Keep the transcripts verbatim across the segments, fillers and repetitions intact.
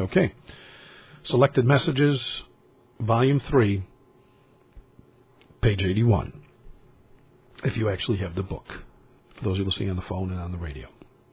Okay. Selected Messages, Volume three, page eighty-one, if you actually have the book, for those who are listening on the phone and on the radio.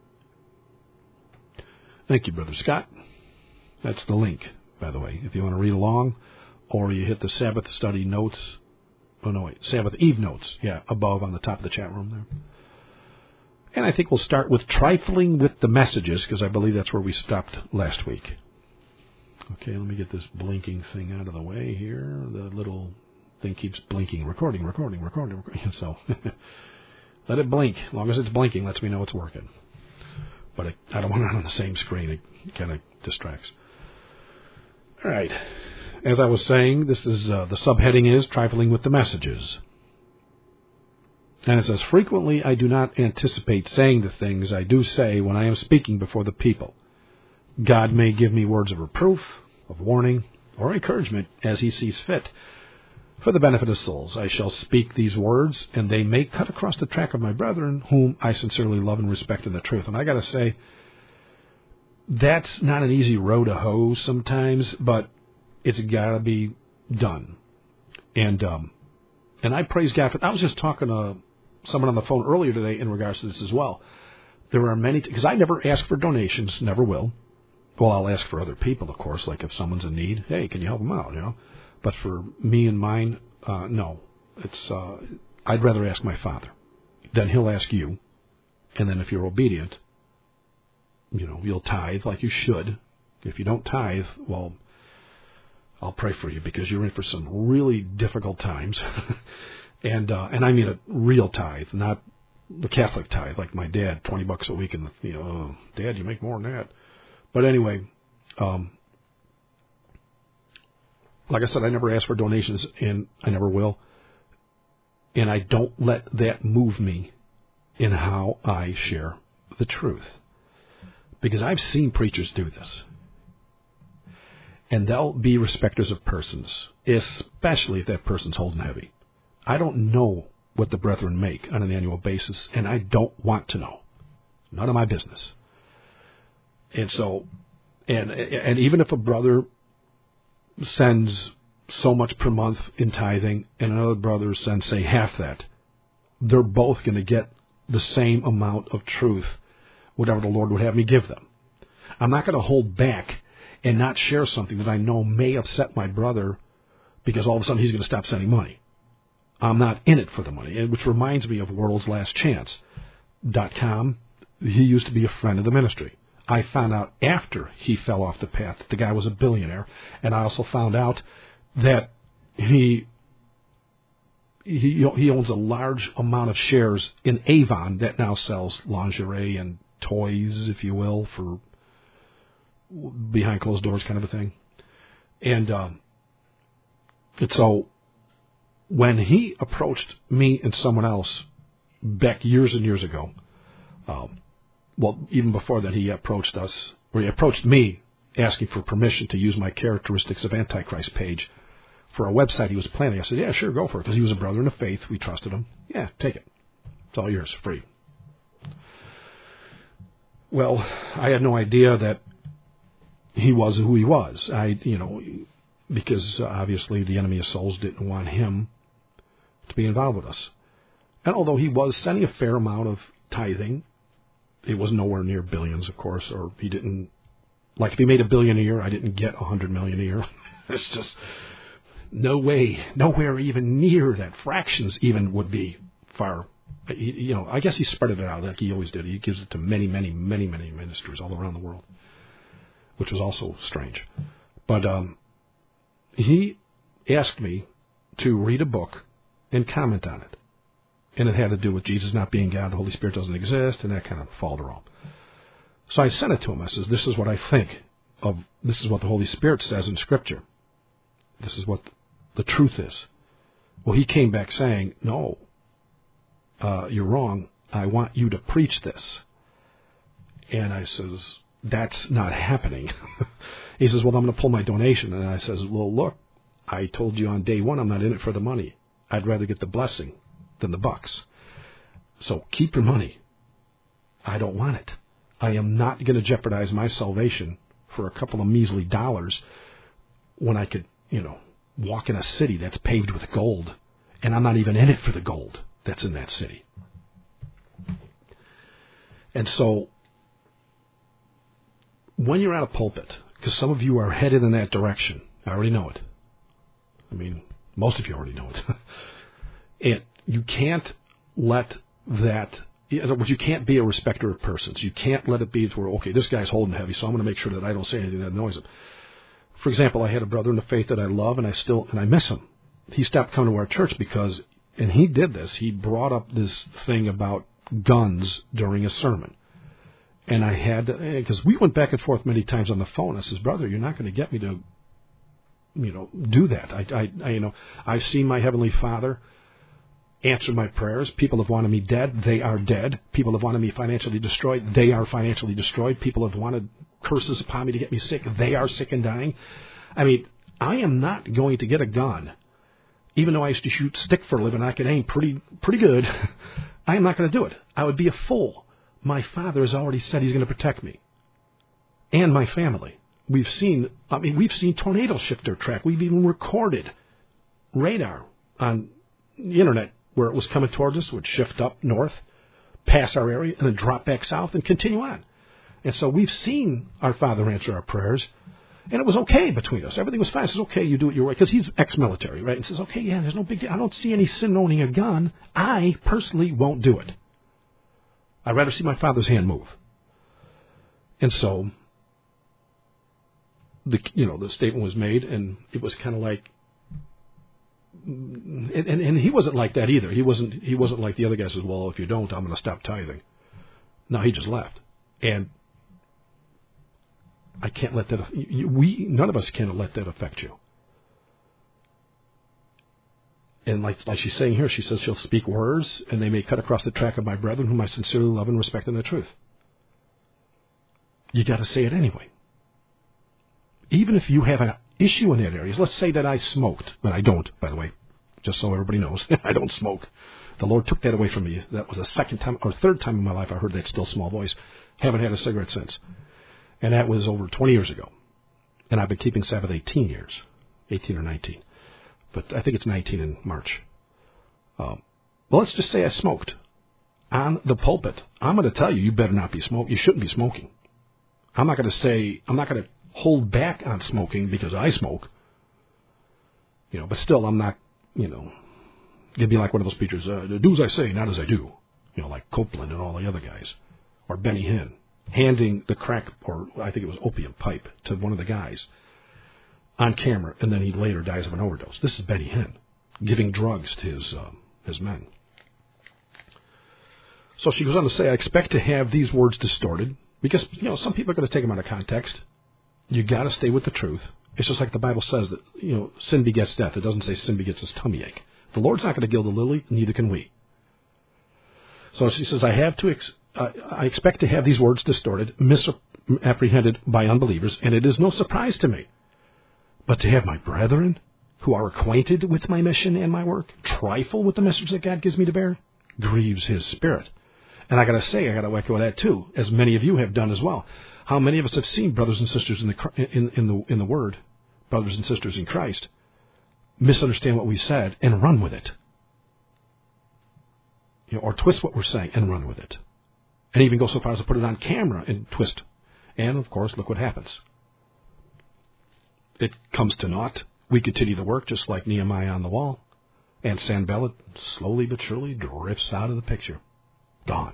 Thank you, Brother Scott. That's the link, by the way, if you want to read along, or you hit the Sabbath study notes, oh no, wait, Sabbath Eve notes, yeah, above on the top of the chat room there. And I think we'll start with trifling with the messages, because I believe that's where we stopped last week. Okay, let me get this blinking thing out of the way here. The little thing keeps blinking, recording, recording, recording, recording. So let it blink. As long as it's blinking, lets me know it's working. But it, I don't want it on the same screen. It kind of distracts. All right. As I was saying, this is uh, the subheading is Trifling with the Messages. And it says, frequently I do not anticipate saying the things I do say when I am speaking before the people. God may give me words of reproof, of warning, or encouragement as he sees fit. For the benefit of souls, I shall speak these words, and they may cut across the track of my brethren, whom I sincerely love and respect in the truth. And I got to say, that's not an easy row to hoe sometimes, but it's got to be done. And um, and I praise God for. I was just talking to someone on the phone earlier today in regards to this as well. There are many, because I never ask for donations, never will. Well, I'll ask for other people, of course, like if someone's in need, hey, can you help them out, you know? But for me and mine, uh, no. It's uh, I'd rather ask my Father. Then he'll ask you. And then if you're obedient, you know, you'll tithe like you should. If you don't tithe, well, I'll pray for you because you're in for some really difficult times. and uh, and I mean a real tithe, not the Catholic tithe, like my dad, twenty bucks a week. And, you know, oh, Dad, you make more than that. But anyway, um, like I said, I never ask for donations, and I never will. And I don't let that move me in how I share the truth. Because I've seen preachers do this. And they'll be respecters of persons, especially if that person's holding heavy. I don't know what the brethren make on an annual basis, and I don't want to know. None of my business. And so, and and even if a brother sends so much per month in tithing, and another brother sends, say, half that, they're both going to get the same amount of truth, whatever the Lord would have me give them. I'm not going to hold back and not share something that I know may upset my brother because all of a sudden he's going to stop sending money. I'm not in it for the money, which reminds me of World's Last Chance dot com. He used to be a friend of the ministry. I found out after he fell off the path that the guy was a billionaire, and I also found out that he he he owns a large amount of shares in Avon that now sells lingerie and toys, if you will, for behind closed doors kind of a thing. And, um, and so when he approached me and someone else back years and years ago, um, well, even before that, he approached us, or he approached me asking for permission to use my Characteristics of Antichrist page for a website he was planning. I said, yeah, sure, go for it, because he was a brother in the faith. We trusted him. Yeah, take it. It's all yours, free. Well, I had no idea that he was who he was. I, you know, because obviously the enemy of souls didn't want him to be involved with us. And although he was sending a fair amount of tithing, it was nowhere near billions, of course, or he didn't, like if he made a billion a year, I didn't get a hundred million a year. It's just no way, nowhere even near that. Fractions even would be far, you know, I guess he spread it out like he always did. He gives it to many, many, many, many ministries all around the world, which was also strange. But um, he asked me to read a book and comment on it. And it had to do with Jesus not being God, the Holy Spirit doesn't exist, and that kind of falderall. So I sent it to him. I says, this is what I think of, this is what the Holy Spirit says in Scripture. This is what the truth is. Well, he came back saying, no, uh, you're wrong. I want you to preach this. And I says, that's not happening. He says, well, I'm going to pull my donation. And I says, well, look, I told you on day one I'm not in it for the money. I'd rather get the blessing than the bucks. So keep your money. I don't want it. I am not going to jeopardize my salvation for a couple of measly dollars when I could, you know, walk in a city that's paved with gold, and I'm not even in it for the gold that's in that city. And so when you're at a pulpit, because some of you are headed in that direction, I already know it. I mean, most of you already know it. And you can't let that, in other words, you can't be a respecter of persons. You can't let it be to where, okay, this guy's holding heavy, so I'm going to make sure that I don't say anything that annoys him. For example, I had a brother in the faith that I love, and I still, and I miss him. He stopped coming to our church because, and he did this, he brought up this thing about guns during a sermon. And I had to, because we went back and forth many times on the phone. I says, brother, you're not going to get me to, you know, do that. I, I, I, you know, I've seen my Heavenly Father answer my prayers. People have wanted me dead. They are dead. People have wanted me financially destroyed. They are financially destroyed. People have wanted curses upon me to get me sick. They are sick and dying. I mean, I am not going to get a gun. Even though I used to shoot stick for a living, I can aim pretty, pretty good. I am not going to do it. I would be a fool. My Father has already said He's going to protect me and my family. We've seen, I mean, we've seen tornadoes shift their track. We've even recorded radar on the internet where it was coming towards us, would shift up north, pass our area, and then drop back south and continue on. And so we've seen our Father answer our prayers, and it was okay between us. Everything was fine. He says, okay, you do it your way, because he's ex-military, right? And says, okay, yeah, there's no big deal. I don't see any sin in owning a gun. I personally won't do it. I'd rather see my Father's hand move. And so, the you know, the statement was made, and it was kind of like, and, and, and he wasn't like that either. He wasn't he wasn't like the other guy says, well, if you don't, I'm going to stop tithing. No, he just left. And I can't let that, we, none of us can let that affect you. And like, like she's saying here, she says she'll speak words, and they may cut across the track of my brethren, whom I sincerely love and respect in the truth. You got to say it anyway. Even if you have an issue in that area. Let's say that I smoked, but I don't, by the way, just so everybody knows. I don't smoke. The Lord took that away from me. That was the second time or third time in my life I heard that still small voice. Haven't had a cigarette since. And that was over twenty years ago. And I've been keeping Sabbath eighteen years, eighteen or nineteen. But I think it's nineteen in March. Um, well, let's just say I smoked. On the pulpit, I'm going to tell you, you better not be smoking. You shouldn't be smoking. I'm not going to say, I'm not going to hold back on smoking because I smoke. You know, but still, I'm not, you know, it'd be like one of those preachers, uh, do as I say, not as I do. You know, like Copeland and all the other guys. Or Benny Hinn, handing the crack, or I think it was opium pipe, to one of the guys on camera, and then he later dies of an overdose. This is Benny Hinn, giving drugs to his, uh, his men. So she goes on to say, I expect to have these words distorted, because, you know, some people are going to take them out of context. You got to stay with the truth. It's just like the Bible says that, you know, sin begets death. It doesn't say sin begets his tummy ache. The Lord's not going to gild the lily, neither can we. So she says, I have to, ex- uh, I expect to have these words distorted, misapprehended by unbelievers, and it is no surprise to me. But to have my brethren, who are acquainted with my mission and my work, trifle with the message that God gives me to bear, grieves His Spirit. And I got to say, I got to echo that too, as many of you have done as well. How many of us have seen brothers and sisters in the in, in the in the Word, brothers and sisters in Christ, misunderstand what we said and run with it, you know, or twist what we're saying and run with it, and even go so far as to put it on camera and twist. And of course, look what happens. It comes to naught. We continue the work just like Nehemiah on the wall, and Sanballat slowly but surely drifts out of the picture, gone.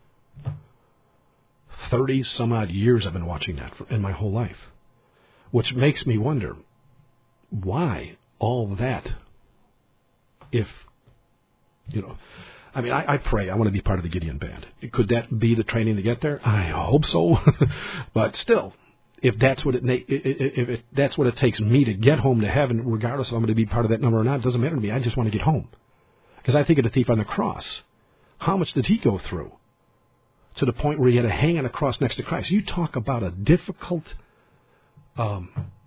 Thirty some odd years I've been watching that for, in my whole life, which makes me wonder why all that. If you know, I mean, I, I pray I want to be part of the Gideon band. Could that be the training to get there? I hope so, but still, if that's what it if it, that's what it takes me to get home to heaven, regardless if I'm going to be part of that number or not, it doesn't matter to me. I just want to get home, because I think of the thief on the cross. How much did he go through? To the point where he had to hang on a cross next to Christ. You talk about a difficult um,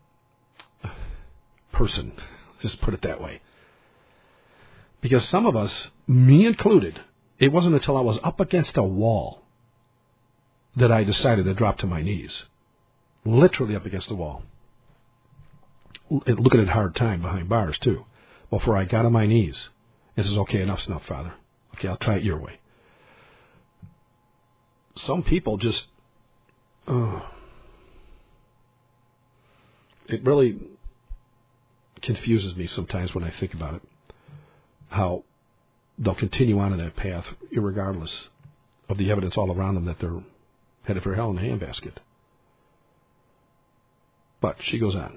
person, just put it that way. Because some of us, me included, it wasn't until I was up against a wall that I decided to drop to my knees. literally up against the wall, looking at hard time behind bars too, before I got on my knees and says, okay, enough's enough, Father. Okay, I'll try it your way. Some people just, uh, it really confuses me sometimes when I think about it, how they'll continue on in that path, irregardless of the evidence all around them that they're headed for hell in a handbasket. But she goes on.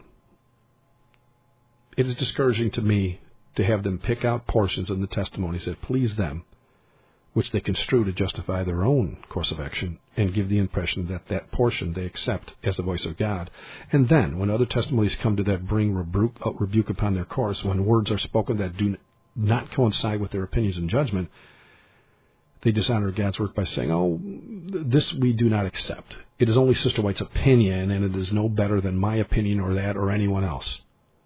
It is discouraging to me to have them pick out portions of the testimonies that please them, which they construe to justify their own course of action, and give the impression that that portion they accept as the voice of God. And then, when other testimonies come to that bring rebuke, uh, rebuke upon their course, when words are spoken that do not coincide with their opinions and judgment, they dishonor God's work by saying, oh, this we do not accept. It is only Sister White's opinion, and it is no better than my opinion or that or anyone else.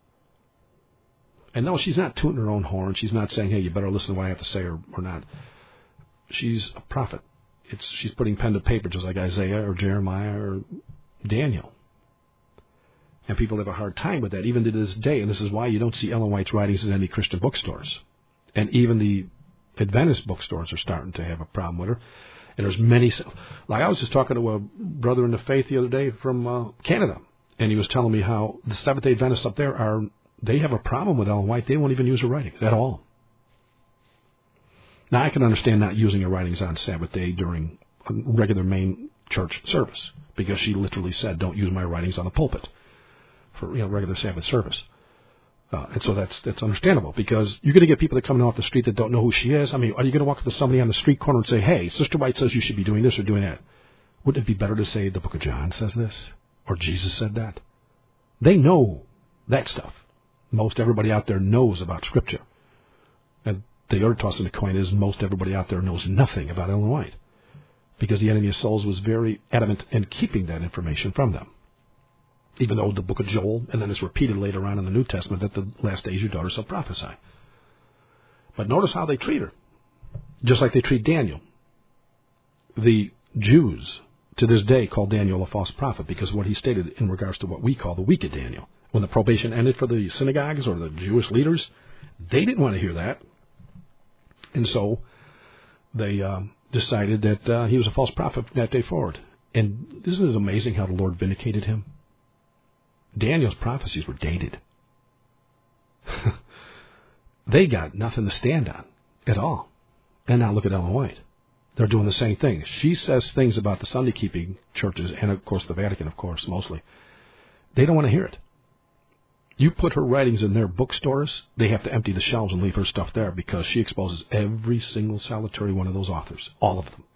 And no, she's not tooting her own horn. She's not saying, hey, you better listen to what I have to say or, or not. She's a prophet. It's she's putting pen to paper just like Isaiah or Jeremiah or Daniel. And people have a hard time with that, even to this day. And this is why you don't see Ellen White's writings in any Christian bookstores. And even the Adventist bookstores are starting to have a problem with her. And there's many, like I was just talking to a brother in the faith the other day from uh, Canada, and he was telling me how the Seventh-day Adventists up there are, they have a problem with Ellen White. They won't even use her writings at all. Now, I can understand not using her writings on Sabbath day during a regular main church service, because she literally said, don't use my writings on the pulpit for, you know, regular Sabbath service. Uh, and so that's that's understandable, because you're going to get people that come in off the street that don't know who she is. I mean, are you going to walk up to somebody on the street corner and say, hey, Sister White says you should be doing this or doing that? Wouldn't it be better to say the book of John says this, or Jesus said that? They know that stuff. Most everybody out there knows about Scripture. And the other toss in the coin is most everybody out there knows nothing about Ellen White, because the enemy of souls was very adamant in keeping that information from them. Even though the book of Joel, and then it's repeated later on in the New Testament, that the last days your daughter shall prophesy. But notice how they treat her, just like they treat Daniel. The Jews to this day call Daniel a false prophet because of what he stated in regards to what we call the week of Daniel. When the probation ended for the synagogues or the Jewish leaders, they didn't want to hear that. And so they um, decided that uh, he was a false prophet from that day forward. And isn't it amazing how the Lord vindicated him? Daniel's prophecies were dated. They got nothing to stand on at all. And now look at Ellen White. They're doing the same thing. She says things about the Sunday-keeping churches, and of course the Vatican, of course, mostly. They don't want to hear it. You put her writings in their bookstores, they have to empty the shelves and leave her stuff there, because she exposes every single solitary one of those authors, all of them.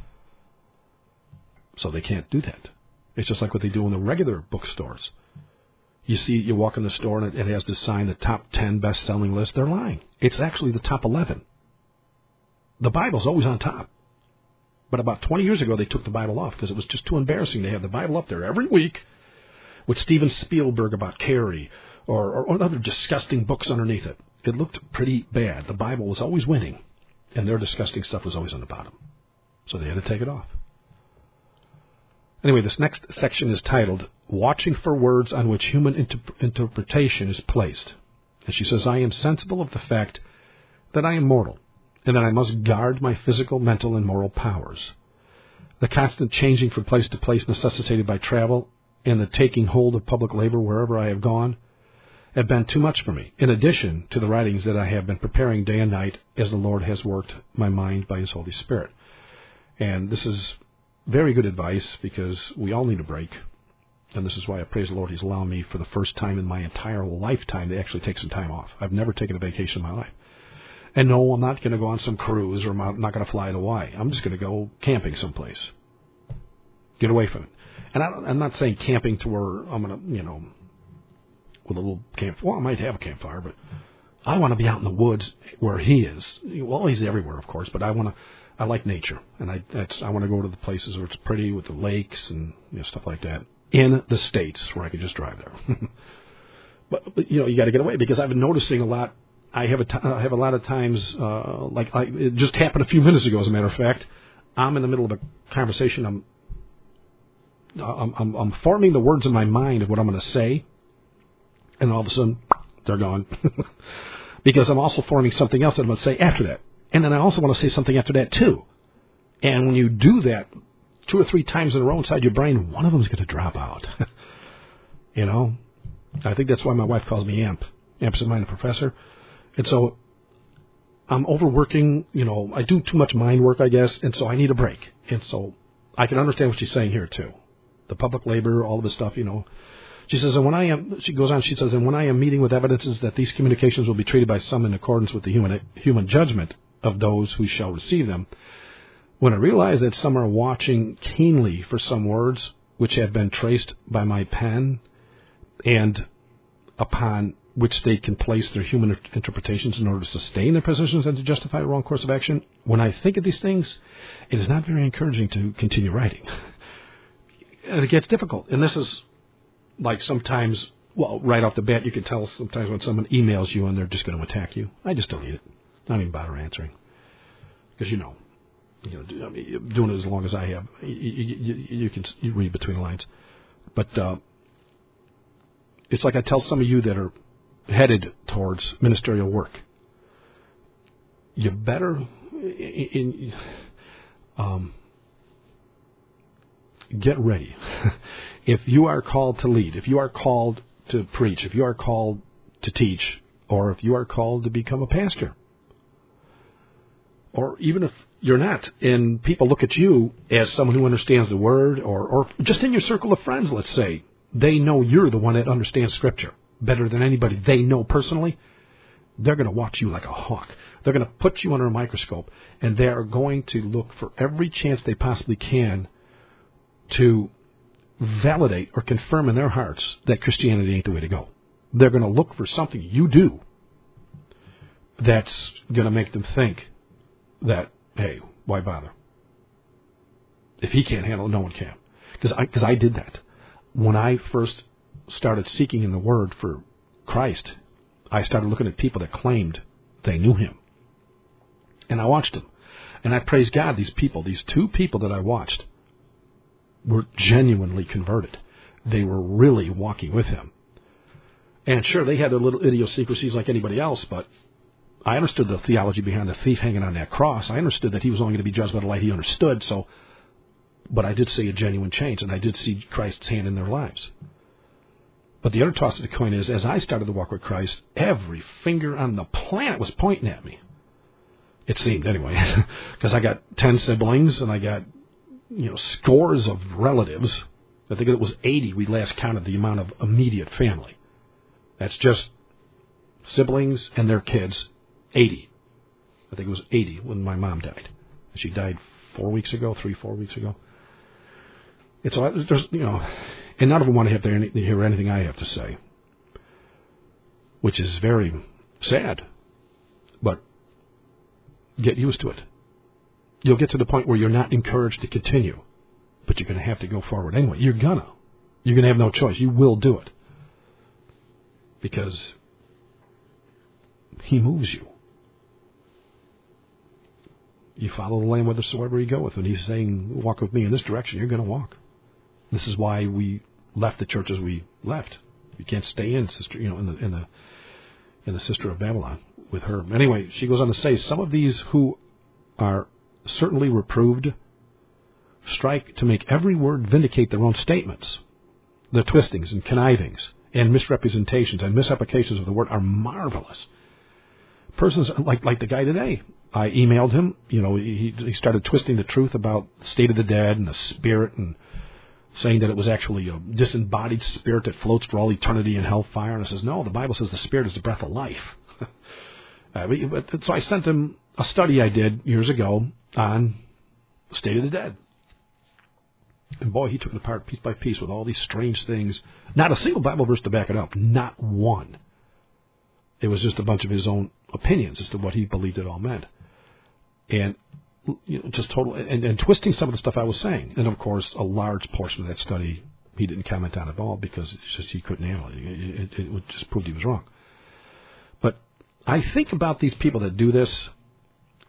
So they can't do that. It's just like what they do in the regular bookstores. You see, you walk in the store and it has this sign, the top ten best-selling list. They're lying. It's actually the top eleven. The Bible's always on top. But about twenty years ago, they took the Bible off because it was just too embarrassing to have the Bible up there every week with Steven Spielberg about Carrie or, or, or other disgusting books underneath it. It looked pretty bad. The Bible was always winning, and their disgusting stuff was always on the bottom. So they had to take it off. Anyway, this next section is titled, Watching for Words on Which Human Inter- Interpretation is Placed. And she says, I am sensible of the fact that I am mortal, and that I must guard my physical, mental, and moral powers. The constant changing from place to place necessitated by travel and the taking hold of public labor wherever I have gone have been too much for me, in addition to the writings that I have been preparing day and night as the Lord has worked my mind by His Holy Spirit. And this is very good advice, because we all need a break. And this is why I praise the Lord. He's allowed me for the first time in my entire lifetime to actually take some time off. I've never taken a vacation in my life. And no, I'm not going to go on some cruise, or I'm not going to fly to Hawaii. I'm just going to go camping someplace. Get away from it. And I don't, I'm not saying camping to where I'm going to, you know, with a little camp. Well, I might have a campfire, but I want to be out in the woods where He is. Well, He's everywhere, of course, but I want to. I like nature, and I that's I want to go to the places where it's pretty, with the lakes and, you know, stuff like that, in the States where I could just drive there. but, but you know, you got to get away, because I've been noticing a lot. I have a t- I have a lot of times, uh, like I, it just happened a few minutes ago, as a matter of fact. I'm in the middle of a conversation. I'm I'm, I'm, I'm forming the words in my mind of what I'm going to say, and all of a sudden, they're gone. Because I'm also forming something else that I'm going to say after that. And then I also want to say something after that, too. And when you do that two or three times in a row inside your brain, one of them is going to drop out. You know? I think that's why my wife calls me AMP, absent-minded professor. And so I'm overworking, you know, I do too much mind work, I guess, and so I need a break. And so I can understand what she's saying here, too. The public labor, all of this stuff, you know. She says, and when I am, she goes on, she says, and when I am meeting with evidences that these communications will be treated by some in accordance with the human human judgment of those who shall receive them, when I realize that some are watching keenly for some words which have been traced by my pen and upon which they can place their human interpretations in order to sustain their positions and to justify a wrong course of action, when I think of these things, it is not very encouraging to continue writing. And it gets difficult. And this is like sometimes, well, right off the bat, you can tell sometimes when someone emails you and they're just going to attack you. I just delete it. Not even bother answering. Because, you know, you know, I mean, doing it as long as I have, you, you, you can you read between the lines. But uh, it's like I tell some of you that are headed towards ministerial work. You better in, in, um, get ready. If you are called to lead, if you are called to preach, if you are called to teach, or if you are called to become a pastor, or even if you're not, and people look at you as someone who understands the Word, or, or just in your circle of friends, let's say, they know you're the one that understands Scripture better than anybody they know personally, they're going to watch you like a hawk. They're going to put you under a microscope, and they are going to look for every chance they possibly can to validate or confirm in their hearts that Christianity ain't the way to go. They're going to look for something you do that's going to make them think that, hey, why bother? If he can't handle it, no one can. Because I, cause I did that. When I first started seeking in the Word for Christ, I started looking at people that claimed they knew Him. And I watched them. And I praise God, these people, these two people that I watched, were genuinely converted. They were really walking with Him. And sure, they had their little idiosyncrasies like anybody else, but I understood the theology behind the thief hanging on that cross. I understood that he was only going to be judged by the light he understood, so, but I did see a genuine change, and I did see Christ's hand in their lives. But the other toss of the coin is, as I started to walk with Christ, every finger on the planet was pointing at me. It seemed, anyway, because I got ten siblings, and I got, you know, scores of relatives. I think it was eighty we last counted the amount of immediate family. That's just siblings and their kids, eighty. I think it was eighty when my mom died. She died four weeks ago, three, four weeks ago. And so there's, you know, and none of them want to have to hear anything I have to say, which is very sad. But get used to it. You'll get to the point where you're not encouraged to continue, but you're going to have to go forward anyway. You're gonna. You're going to have no choice. You will do it. Because He moves you. You follow the Lamb whithersoever He goeth. When He's saying, walk with me in this direction, you're going to walk. This is why we left the church as we left. You can't stay in, sister, you know, in the in the in the Sister of Babylon with her. Anyway, she goes on to say, some of these who are certainly reproved strike to make every word vindicate their own statements. The twistings and connivings and misrepresentations and misapplications of the word are marvelous. Persons like like the guy today, I emailed him. You know, he he started twisting the truth about the state of the dead and the spirit, and saying that it was actually a disembodied spirit that floats for all eternity in hellfire. And I says, no, the Bible says the spirit is the breath of life. uh, but, so I sent him a study I did years ago on the state of the dead. And boy, he took it apart piece by piece with all these strange things. Not a single Bible verse to back it up. Not one. It was just a bunch of his own opinions as to what he believed it all meant. And, you know, just total, and, and twisting some of the stuff I was saying. And, of course, a large portion of that study he didn't comment on at all because it's just he couldn't handle it. It, it, it just proved he was wrong. But I think about these people that do this,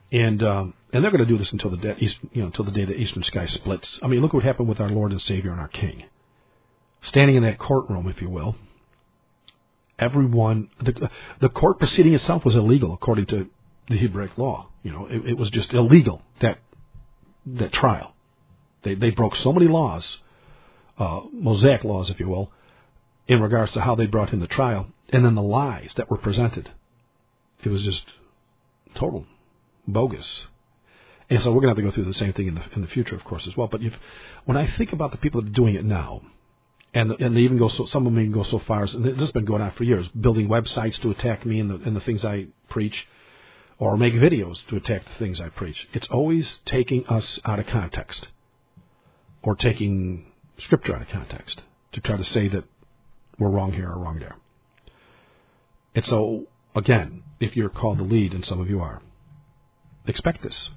And um, and they're going to do this until the day, East, you know, until the day the eastern sky splits. I mean, look what happened with our Lord and Savior and our King. Standing in that courtroom, if you will, everyone, the, the court proceeding itself was illegal according to the Hebraic law. You know, it, it was just illegal, that that trial. They they broke so many laws, uh, Mosaic laws, if you will, in regards to how they brought him to trial, and then the lies that were presented. It was just total bogus. And so we're going to have to go through the same thing in the in the future, of course, as well. But if, when I think about the people that are doing it now, and and they even go so, some of them even go so far as, and this has been going on for years, building websites to attack me and the and the things I preach, or make videos to attack the things I preach. It's always taking us out of context, or taking Scripture out of context to try to say that we're wrong here or wrong there. And so, again, if you're called to lead, and some of you are, expect this.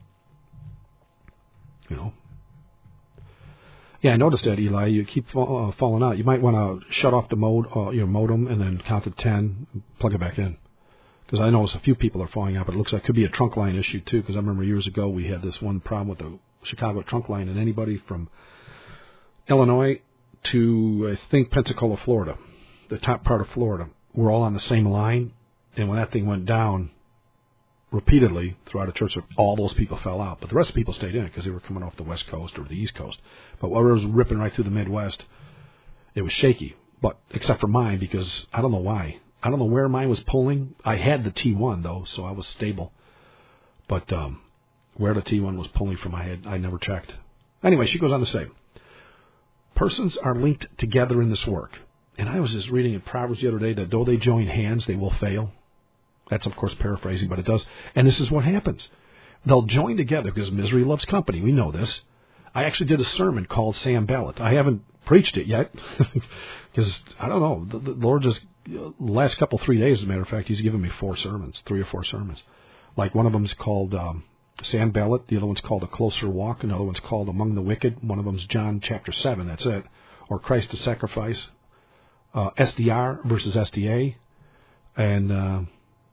You know. Yeah, I noticed that, Eli. You keep uh, falling out. You might want to shut off the mode, uh, your modem, and then count to ten, and plug it back in. Because I noticed a few people are falling out, but it looks like it could be a trunk line issue too. Because I remember years ago we had this one problem with the Chicago trunk line, and anybody from Illinois to I think Pensacola, Florida, the top part of Florida, were all on the same line. And when that thing went down repeatedly throughout the church, all those people fell out. But the rest of the people stayed in because they were coming off the West Coast or the East Coast. But whatever was ripping right through the Midwest, it was shaky. But except for mine, because I don't know why. I don't know where mine was pulling. I had the T one, though, so I was stable. But um, where the T one was pulling from, I had I never checked. Anyway, she goes on to say, persons are linked together in this work. And I was just reading in Proverbs the other day that though they join hands, they will fail. That's, of course, paraphrasing, but it does. And this is what happens. They'll join together because misery loves company. We know this. I actually did a sermon called Sam Ballot. I haven't preached it yet because, I don't know, the, the Lord just, the last couple, three days, as a matter of fact, He's given me four sermons, three or four sermons. Like one of them is called um, Sam Ballot. The other one's called A Closer Walk. Another one's called Among the Wicked. One of them's John chapter seven. That's it. Or Christ the Sacrifice. Uh, S D R versus S D A. And... Uh,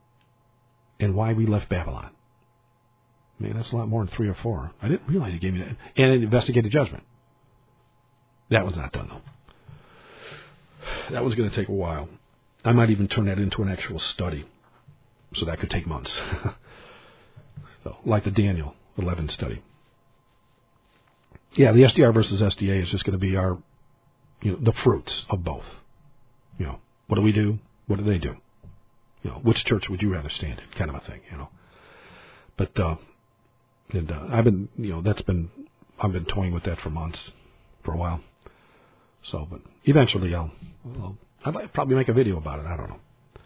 and why we left Babylon. Man, that's a lot more than three or four. I didn't realize He gave me that. And an investigative judgment. That was not done, though. That was going to take a while. I might even turn that into an actual study. So that could take months. So, like the Daniel eleven study. Yeah, the S D R versus S D A is just going to be our, you know, the fruits of both. You know, what do we do? What do they do? You know, which church would you rather stand in? Kind of a thing, you know. But uh, and uh, I've been, you know, that's been, I've been toying with that for months, for a while. So, but eventually I'll, I'll I'd like, probably make a video about it. I don't know.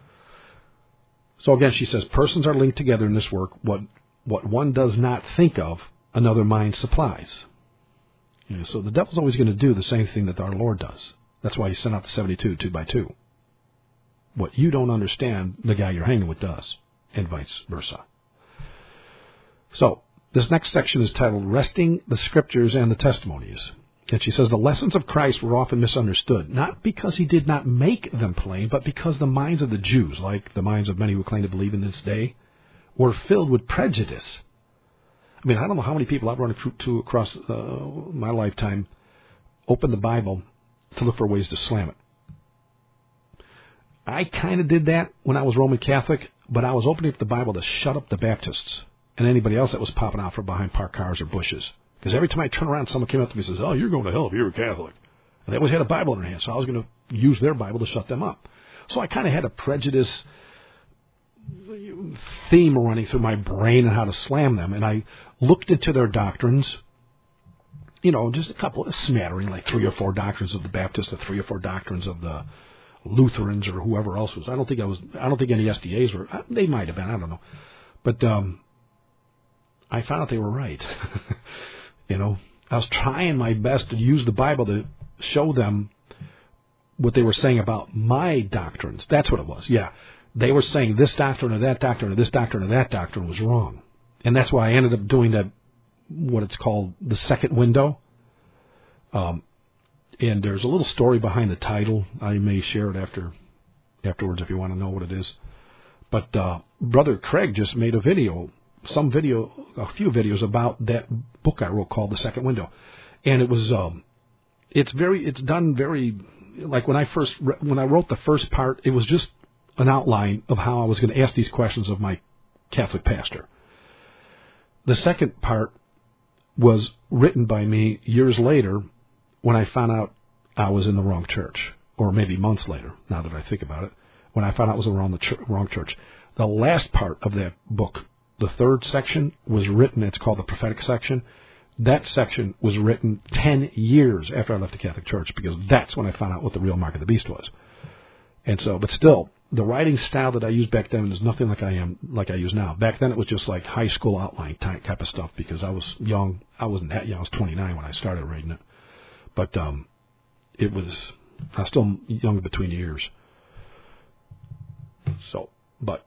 So again, she says, persons are linked together in this work. What what one does not think of, another mind supplies. You know, so the devil's always going to do the same thing that our Lord does. That's why He sent out the seventy-two, two by two. What you don't understand, the guy you're hanging with does, and vice versa. So, this next section is titled, Wresting the Scriptures and the Testimonies. And she says, the lessons of Christ were often misunderstood, not because He did not make them plain, but because the minds of the Jews, like the minds of many who claim to believe in this day, were filled with prejudice. I mean, I don't know how many people I've run into across uh, my lifetime open the Bible to look for ways to slam it. I kind of did that when I was Roman Catholic, but I was opening up the Bible to shut up the Baptists and anybody else that was popping out from behind parked cars or bushes. Because every time I turn around, someone came up to me and says, oh, you're going to hell if you're a Catholic. And they always had a Bible in their hand, so I was going to use their Bible to shut them up. So I kind of had a prejudice theme running through my brain on how to slam them, and I looked into their doctrines, you know, just a couple, a smattering, like three or four doctrines of the Baptists, or three or four doctrines of the Lutherans or whoever else was. I don't think I was. I don't think any S D As were. They might have been. I don't know. But um, I found out they were right. You know, I was trying my best to use the Bible to show them what they were saying about my doctrines. That's what it was. Yeah, they were saying this doctrine or that doctrine or this doctrine or that doctrine was wrong, and that's why I ended up doing that. What it's called, the second window. Um. And there's a little story behind the title. I may share it after, afterwards if you want to know what it is. But uh, Brother Craig just made a video some video, a few videos about that book I wrote called The Second Window, and it was um, it's very it's done very like when I first when I wrote the first part, it was just an outline of how I was going to ask these questions of my Catholic pastor. The second part was written by me years later when I found out I was in the wrong church, or maybe months later, now that I think about it, when I found out I was around the ch- wrong church. The last part of that book, the third section, was written, it's called the prophetic section. That section was written ten years after I left the Catholic Church, because that's when I found out what the real mark of the beast was. And so, but still, the writing style that I used back then is nothing like I am, like I use now. Back then it was just like high school outline type, type of stuff, because I was young. I wasn't that young. I was twenty-nine when I started reading it. But um, it was, I was still young between the years. So, but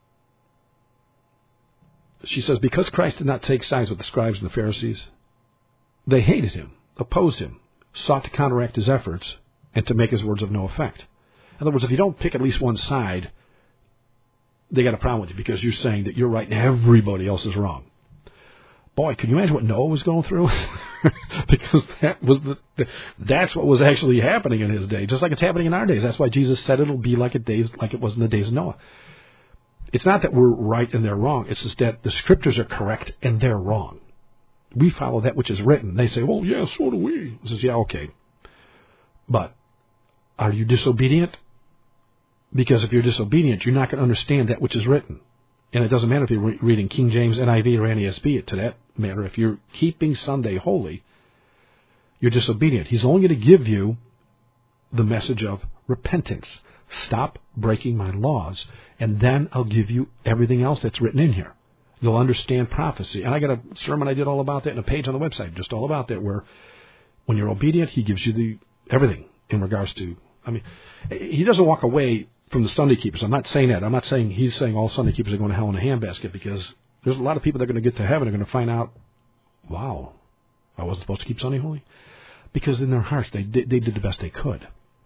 she says, because Christ did not take sides with the scribes and the Pharisees, they hated him, opposed him, sought to counteract his efforts, and to make his words of no effect. In other words, if you don't pick at least one side, they got a problem with you because you're saying that you're right and everybody else is wrong. Boy, can you imagine what Noah was going through? Because that was the, the that's what was actually happening in his day, just like it's happening in our days. That's why Jesus said it'll be like it days like it was in the days of Noah. It's not that we're right and they're wrong. It's just that the scriptures are correct and they're wrong. We follow that which is written. They say, well, yeah, so do we. He says, yeah, okay. But are you disobedient? Because if you're disobedient, you're not going to understand that which is written. And it doesn't matter if you're re- reading King James, N I V, or N A S B. To that matter, if you're keeping Sunday holy, you're disobedient. He's only going to give you the message of repentance. Stop breaking my laws, and then I'll give you everything else that's written in here. You'll understand prophecy. And I got a sermon I did all about that, and a page on the website just all about that, where when you're obedient, he gives you the everything in regards to, I mean, he doesn't walk away from the Sunday keepers. I'm not saying that. I'm not saying he's saying all Sunday keepers are going to hell in a handbasket, because there's a lot of people that are going to get to heaven and are going to find out, wow, I wasn't supposed to keep Sunday holy? Because in their hearts, they did, they did the best they could.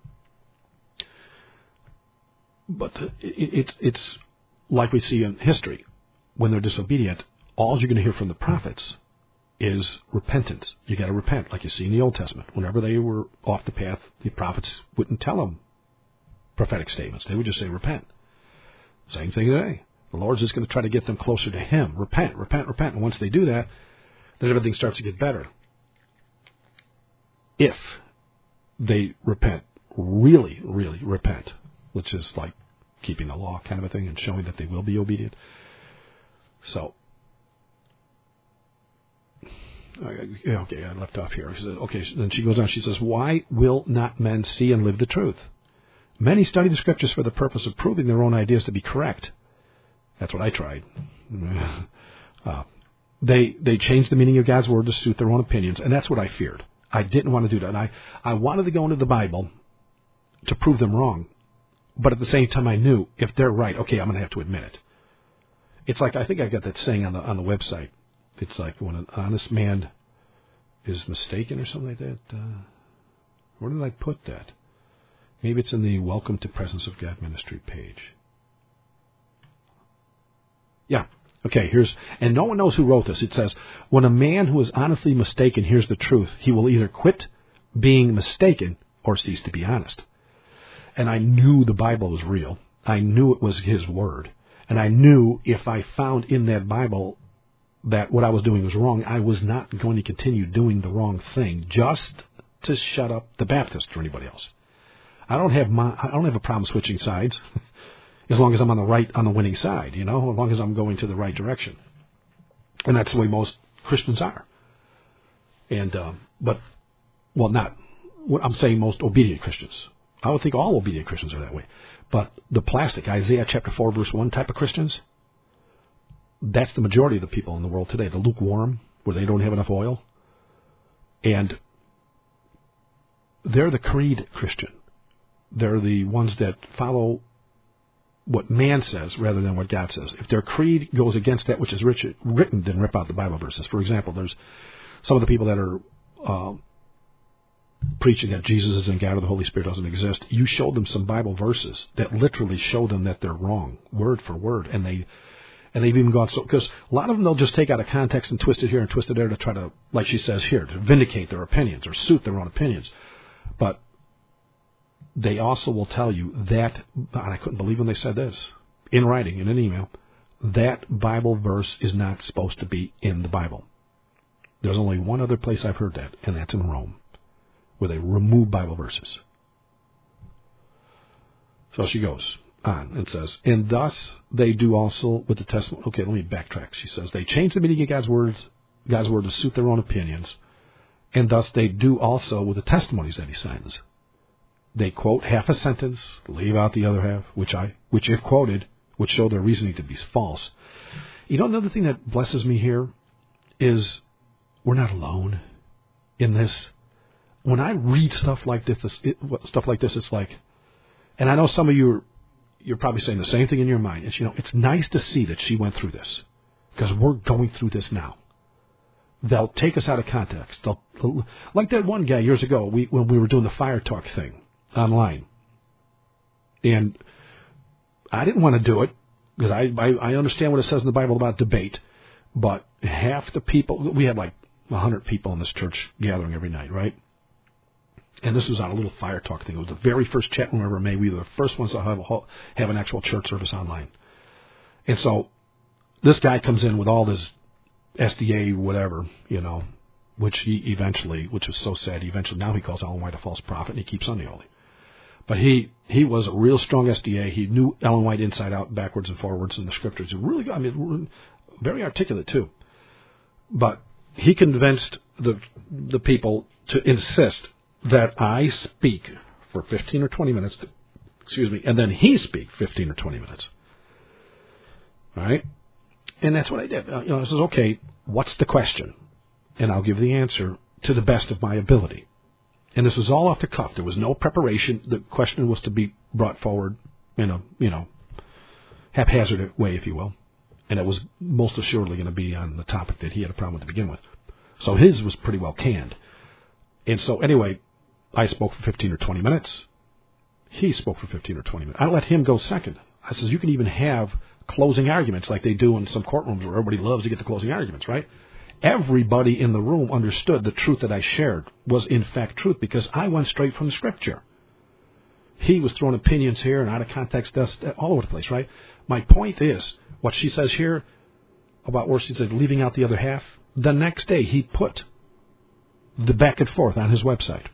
But the, it, it's it's like we see in history. When they're disobedient, all you're going to hear from the prophets is repentance. You got to repent, like you see in the Old Testament. Whenever they were off the path, the prophets wouldn't tell them prophetic statements. They would just say, repent. Same thing today. The Lord's just going to try to get them closer to Him. Repent, repent, repent. And once they do that, then everything starts to get better. If they repent, really, really repent, which is like keeping the law kind of a thing and showing that they will be obedient. So, okay, I left off here. She says, okay, then she goes on. She says, why will not men see and live the truth? Many study the scriptures for the purpose of proving their own ideas to be correct. That's what I tried. Uh, they they changed the meaning of God's word to suit their own opinions, and that's what I feared. I didn't want to do that. And I, I wanted to go into the Bible to prove them wrong, but at the same time I knew if they're right, okay, I'm going to have to admit it. It's like, I think I got that saying on the on the website. It's like when an honest man is mistaken or something like that. Uh, where did I put that? Maybe it's in the Welcome to Presence of God Ministry page. Yeah. Okay, here's, and no one knows who wrote this. It says, when a man who is honestly mistaken hears the truth, he will either quit being mistaken or cease to be honest. And I knew the Bible was real. I knew it was His Word. And I knew if I found in that Bible that what I was doing was wrong, I was not going to continue doing the wrong thing just to shut up the Baptist or anybody else. I don't have my, I don't have a problem switching sides, as long as I'm on the right, on the winning side, you know, as long as I'm going to the right direction. And that's the way most Christians are. And, um, but, well, not, I'm saying most obedient Christians. I would think all obedient Christians are that way. But the plastic, Isaiah chapter four, verse one type of Christians, that's the majority of the people in the world today. The lukewarm, where they don't have enough oil. And they're the creed Christian. They're the ones that follow what man says rather than what God says. If their creed goes against that which is written, then rip out the Bible verses. For example, there's some of the people that are uh, preaching that Jesus isn't God or the Holy Spirit doesn't exist. You showed them some Bible verses that literally show them that they're wrong, word for word, and they And they've even gone so, because a lot of them, they'll just take out of context and twist it here and twist it there to try to, like she says here, to vindicate their opinions or suit their own opinions. But they also will tell you that, and I couldn't believe when they said this, in writing, in an email, that Bible verse is not supposed to be in the Bible. There's only one other place I've heard that, and that's in Rome, where they remove Bible verses. So she goes on and says, and thus they do also with the testimony. Okay, let me backtrack. She says, they change the meaning of God's words, God's word to suit their own opinions, and thus they do also with the testimonies that he signs. They quote half a sentence, leave out the other half, which I, which if quoted, would show their reasoning to be false. You know, another thing that blesses me here is we're not alone in this. When I read stuff like this, it, stuff like this, it's like, and I know some of you are, you're probably saying the same thing in your mind. It's, you know, it's nice to see that she went through this, because we're going through this now. They'll take us out of context. They'll, like that one guy years ago, we, when we were doing the Fire Talk thing online, and I didn't want to do it because I, I I understand what it says in the Bible about debate, but half the people, we had like a hundred people in this church gathering every night, right? And this was on a little Fire Talk thing. It was the very first chat room we ever made. We were the first ones to have, a, have an actual church service online. And so this guy comes in with all this S D A whatever, you know, which he eventually, which was so sad, he eventually, now he calls Ellen White a false prophet, and he keeps Sunday holy. But he, he was a real strong S D A. He knew Ellen White inside out, backwards and forwards in the scriptures. He really, I mean, very articulate too. But he convinced the the people to insist that I speak for fifteen or twenty minutes, excuse me, and then he speak fifteen or twenty minutes. All right? And that's what I did. Uh, you know, I says, okay, what's the question? And I'll give the answer to the best of my ability. And this was all off the cuff. There was no preparation. The question was to be brought forward in a, you know, haphazard way, if you will. And it was most assuredly going to be on the topic that he had a problem with to begin with. So his was pretty well canned. And so anyway, I spoke for fifteen or twenty minutes. He spoke for fifteen or twenty minutes. I let him go second. I says, you can even have closing arguments like they do in some courtrooms where everybody loves to get the closing arguments, right? Everybody in the room understood the truth that I shared was in fact truth because I went straight from the scripture. He was throwing opinions here and out of context, all over the place, right? My point is, what she says here about where she said leaving out the other half, the next day he put the back and forth on his website.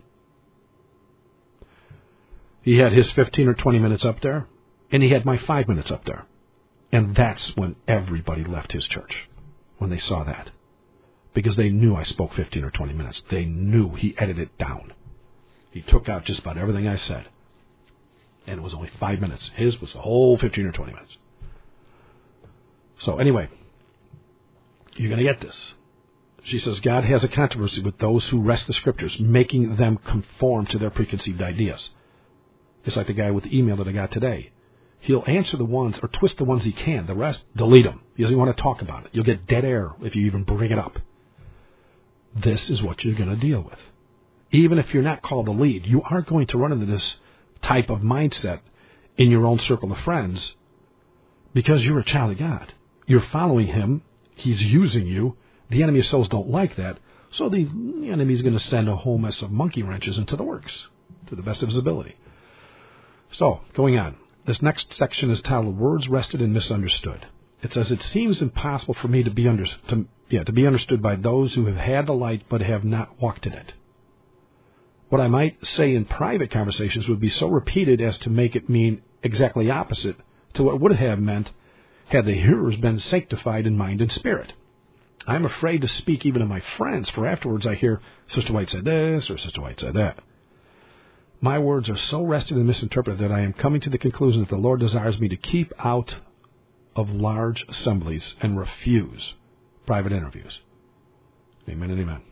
He had his fifteen or twenty minutes up there, and he had my five minutes up there. And that's when everybody left his church, when they saw that. Because they knew I spoke fifteen or twenty minutes. They knew he edited it down. He took out just about everything I said. And it was only five minutes. His was the whole fifteen or twenty minutes. So anyway, you're going to get this. She says, God has a controversy with those who wrest the scriptures, making them conform to their preconceived ideas. It's like the guy with the email that I got today. He'll answer the ones or twist the ones he can. The rest, delete them. He doesn't want to talk about it. You'll get dead air if you even bring it up. This is what you're going to deal with. Even if you're not called to lead, you are going to run into this type of mindset in your own circle of friends because you're a child of God. You're following him. He's using you. The enemy of souls don't like that. So the, the enemy is going to send a whole mess of monkey wrenches into the works to the best of his ability. So, going on. This next section is titled Words Wrested and Misunderstood. It says, it seems impossible for me to be, under, to, yeah, to be understood by those who have had the light but have not walked in it. What I might say in private conversations would be so repeated as to make it mean exactly opposite to what it would have meant had the hearers been sanctified in mind and spirit. I'm afraid to speak even to my friends, for afterwards I hear, Sister White said this, or Sister White said that. My words are so wrested and misinterpreted that I am coming to the conclusion that the Lord desires me to keep out of large assemblies and refuse private interviews. Amen and amen.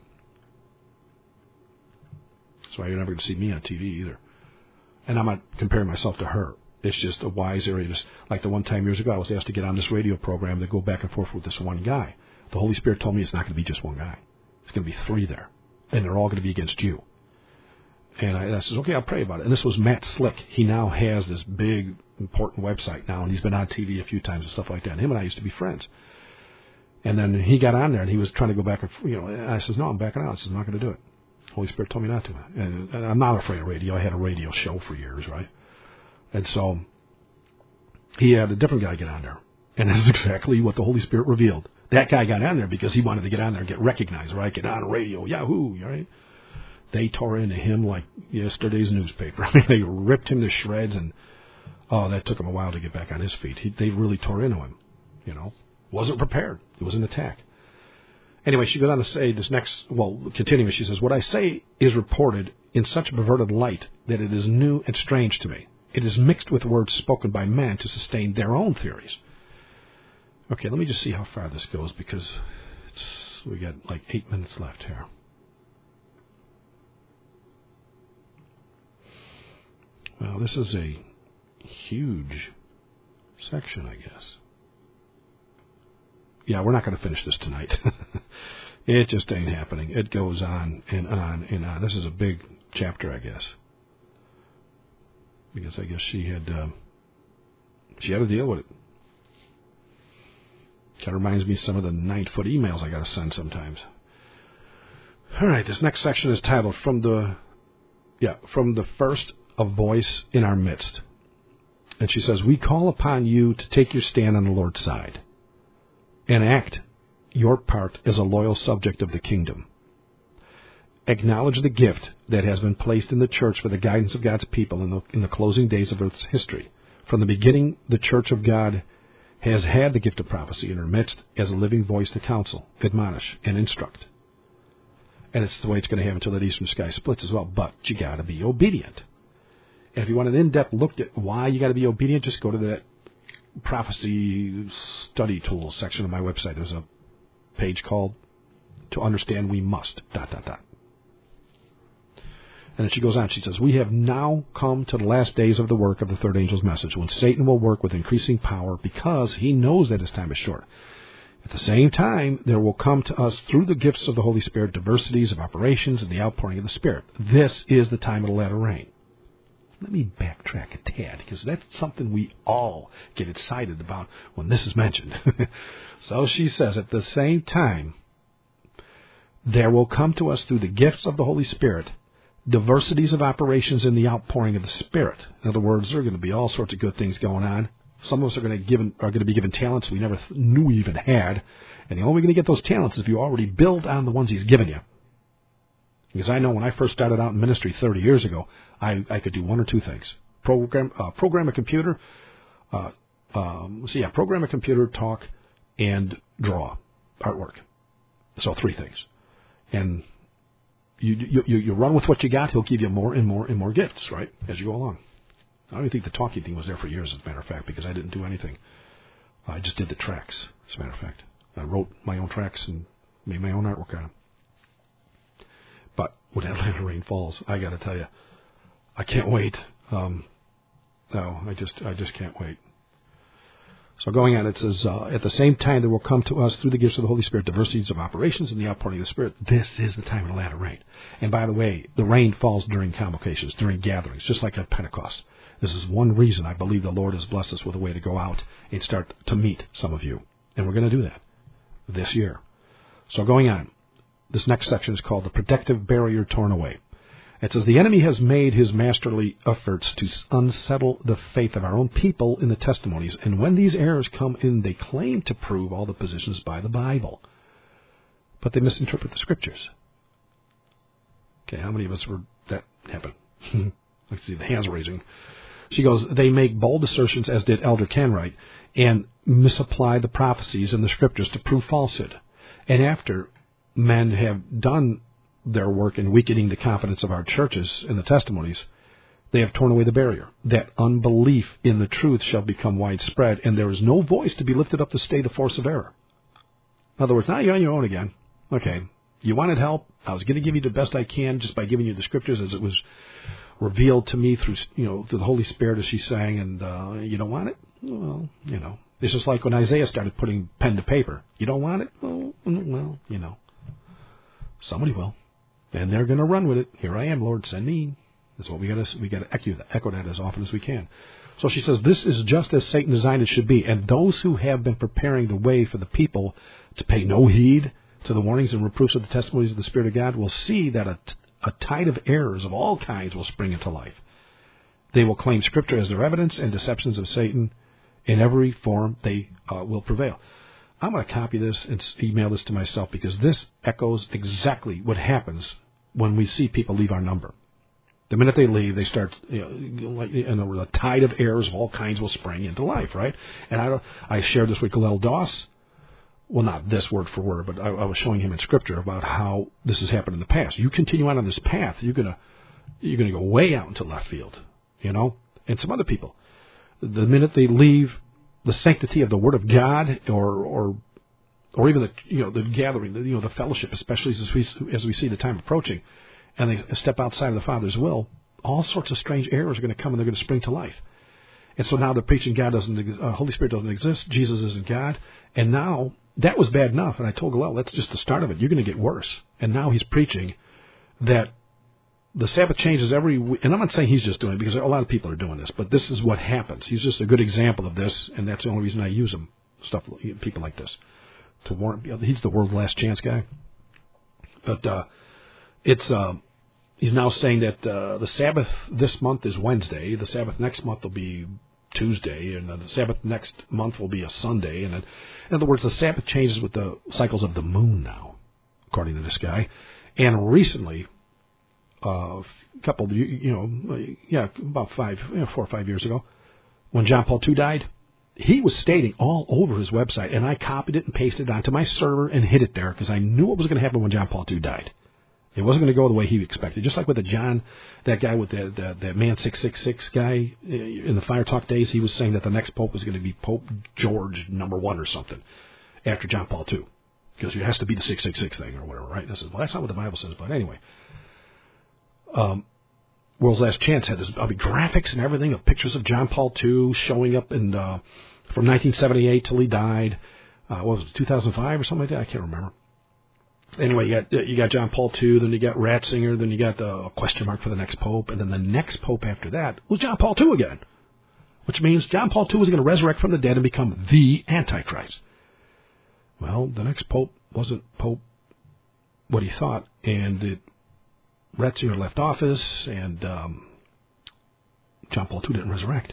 That's why you're never going to see me on T V either. And I'm not comparing myself to her. It's just a wise area. Just like the one time years ago, I was asked to get on this radio program to go back and forth with this one guy. The Holy Spirit told me it's not going to be just one guy. It's going to be three there. And they're all going to be against you. And I, I says, okay, I'll pray about it. And this was Matt Slick. He now has this big, important website now, and he's been on T V a few times and stuff like that. And him and I used to be friends. And then he got on there, and he was trying to go back and, you know, and I says, no, I'm backing out. I says, I'm not going to do it. Holy Spirit told me not to. And, and I'm not afraid of radio. I had a radio show for years, right? And so he had a different guy get on there. And that's exactly what the Holy Spirit revealed. That guy got on there because he wanted to get on there and get recognized, right? Get on radio, Yahoo, right? They tore into him like yesterday's newspaper. I mean, they ripped him to shreds, and, oh, that took him a while to get back on his feet. He, they really tore into him, you know. Wasn't prepared. It was an attack. Anyway, she goes on to say this next, well, continuing, she says, what I say is reported in such a perverted light that it is new and strange to me. It is mixed with words spoken by men to sustain their own theories. Okay, let me just see how far this goes, because it's, we got like eight minutes left here. Well, this is a huge section, I guess. Yeah, we're not going to finish this tonight. It just ain't happening. It goes on and on and on. This is a big chapter, I guess. Because I guess she had uh, she had to deal with it. Kind of reminds me of some of the nine-foot emails I got to send sometimes. All right, this next section is titled "From the yeah from the First a Voice in Our Midst," and she says, "We call upon you to take your stand on the Lord's side and act your part as a loyal subject of the kingdom. Acknowledge the gift that has been placed in the church for the guidance of God's people in the, in the closing days of Earth's history. From the beginning, the church of God has had the gift of prophecy in her midst as a living voice to counsel, admonish, and instruct. And it's the way it's going to have until that eastern sky splits as well. But you got to be obedient. And if you want an in-depth look at why you got to be obedient, just go to that prophecy study tools section of my website. There's a page called "To Understand We Must." Dot dot dot. And then she goes on. She says, "We have now come to the last days of the work of the third angel's message, when Satan will work with increasing power because he knows that his time is short. At the same time, there will come to us through the gifts of the Holy Spirit diversities of operations and the outpouring of the Spirit. This is the time of the latter rain." Let me backtrack a tad, because that's something we all get excited about when this is mentioned. So she says, at the same time, there will come to us through the gifts of the Holy Spirit diversities of operations in the outpouring of the Spirit. In other words, there are going to be all sorts of good things going on. Some of us are going to given are going to be given talents we never th- knew we even had, and the only way you're going to get those talents is if you already build on the ones He's given you. Because I know when I first started out in ministry thirty years ago, I, I could do one or two things: program uh, program a computer, uh, um, so yeah, program a computer, talk, and draw artwork. So three things, and you you you run with what you got. He'll give you more and more and more gifts, right, as you go along. I don't even think the talking thing was there for years, as a matter of fact, because I didn't do anything. I just did the tracks, as a matter of fact. I wrote my own tracks and made my own artwork on them. But when Atlanta Rain Falls, I got to tell you, I can't wait. Um, no, I just I just can't wait. So going on, it says, uh, at the same time there will come to us through the gifts of the Holy Spirit diversities of operations and the outpouring of the Spirit. This is the time of the latter rain. And by the way, the rain falls during convocations, during gatherings, just like at Pentecost. This is one reason I believe the Lord has blessed us with a way to go out and start to meet some of you. And we're going to do that this year. So going on, this next section is called The Protective Barrier Torn Away. It says, the enemy has made his masterly efforts to unsettle the faith of our own people in the testimonies, and when these errors come in, they claim to prove all the positions by the Bible. But they misinterpret the Scriptures. Okay, how many of us were that happen? Let's see, the hands raising. She goes, they make bold assertions, as did Elder Kenwright, and misapply the prophecies in the Scriptures to prove falsehood. And after men have done their work in weakening the confidence of our churches in the testimonies, they have torn away the barrier. That unbelief in the truth shall become widespread, and there is no voice to be lifted up to stay the force of error. In other words, now you're on your own again. Okay, you wanted help. I was going to give you the best I can just by giving you the Scriptures as it was revealed to me through, you know, through the Holy Spirit as she sang, and uh, you don't want it? Well, you know. It's just like when Isaiah started putting pen to paper. You don't want it? Well, well, you know. Somebody will. And they're going to run with it. Here I am, Lord, send me. That's what we got to we got to echo that, echo that as often as we can. So she says, this is just as Satan designed it should be. And those who have been preparing the way for the people to pay no heed to the warnings and reproofs of the testimonies of the Spirit of God will see that a, a tide of errors of all kinds will spring into life. They will claim Scripture as their evidence, and deceptions of Satan in every form they uh, will prevail. I'm going to copy this and email this to myself because this echoes exactly what happens when we see people leave our number. The minute they leave, they start, you know, like, and a tide of errors of all kinds will spring into life, right? And I, I shared this with Galel Doss. Well, not this word for word, but I, I was showing him in Scripture about how this has happened in the past. You continue on on this path, you're gonna you're gonna go way out into left field, you know. And some other people, the minute they leave the sanctity of the Word of God, or or or even the you know the gathering, the, you know the fellowship, especially as we as we see the time approaching, and they step outside of the Father's will, all sorts of strange errors are going to come and they're going to spring to life. And so now they're preaching God doesn't, uh, Holy Spirit doesn't exist, Jesus isn't God, and now that was bad enough. And I told Galel, that's just the start of it. You're going to get worse. And now he's preaching that the Sabbath changes every week. And I'm not saying he's just doing it because a lot of people are doing this, but this is what happens. He's just a good example of this, and that's the only reason I use him, stuff people like this, to warn. He's the world's last chance guy. But uh, it's uh, he's now saying that uh, the Sabbath this month is Wednesday. The Sabbath next month will be Tuesday, and the Sabbath next month will be a Sunday. And then, in other words, the Sabbath changes with the cycles of the moon now, according to this guy. And recently, uh, a couple of, you know, yeah, about five, you know, four or five years ago, when John Paul the Second died, he was stating all over his website, and I copied it and pasted it onto my server and hid it there because I knew what was going to happen when John Paul the Second died. It wasn't going to go the way he expected. Just like with the John, that guy with the, the, that man six six six guy in the Fire Talk days, he was saying that the next pope was going to be Pope George number one or something after John Paul the Second, because it has to be the six six six thing or whatever, right? And I said, well, that's not what the Bible says, but anyway. Um, World's Last Chance had this I mean, graphics and everything of pictures of John Paul the Second showing up in uh, from nineteen seventy-eight till he died. Uh, what was it, two thousand five or something like that? I can't remember. Anyway, you got you got John Paul the Second, then you got Ratzinger, then you got the question mark for the next pope, and then the next pope after that was John Paul the Second again, which means John Paul the Second was going to resurrect from the dead and become the Antichrist. Well, the next pope wasn't pope what he thought, and it, Ratzinger left office, and um, John Paul the Second didn't resurrect.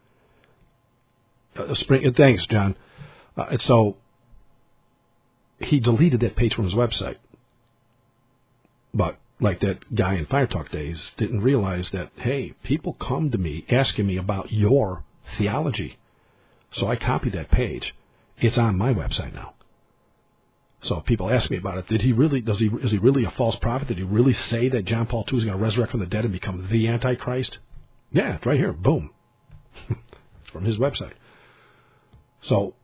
Uh, spring, uh, thanks, John. Uh, and so he deleted that page from his website. But like that guy in Fire Talk days didn't realize that, hey, people come to me asking me about your theology. So I copied that page. It's on my website now. So if people ask me about it, did he really, does he, is he really a false prophet? Did he really say that John Paul the Second is going to resurrect from the dead and become the Antichrist? Yeah, it's right here. Boom. It's from his website. So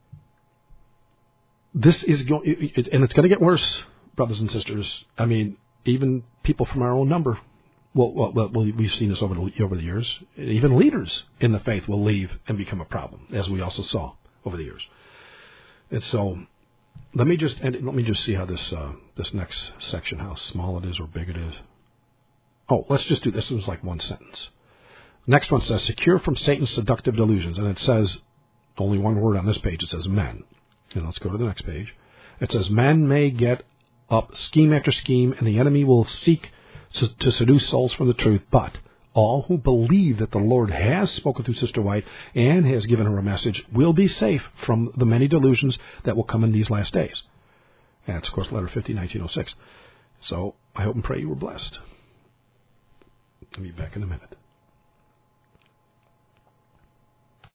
this is going, it, it, and it's going to get worse, brothers and sisters. I mean, even people from our own number, well, well, well we've seen this over the, over the years. Even leaders in the faith will leave and become a problem, as we also saw over the years. And so, let me just and let me just see how this uh, this next section, how small it is or big it is. Oh, let's just do this. This is like one sentence. Next one says, secure from Satan's seductive delusions, and it says only one word on this page. It says men. And let's go to the next page. It says, men may get up scheme after scheme, and the enemy will seek to, to seduce souls from the truth, but all who believe that the Lord has spoken through Sister White and has given her a message will be safe from the many delusions that will come in these last days. And that's, of course, letter fifty, nineteen oh six. So I hope and pray you were blessed. I'll be back in a minute.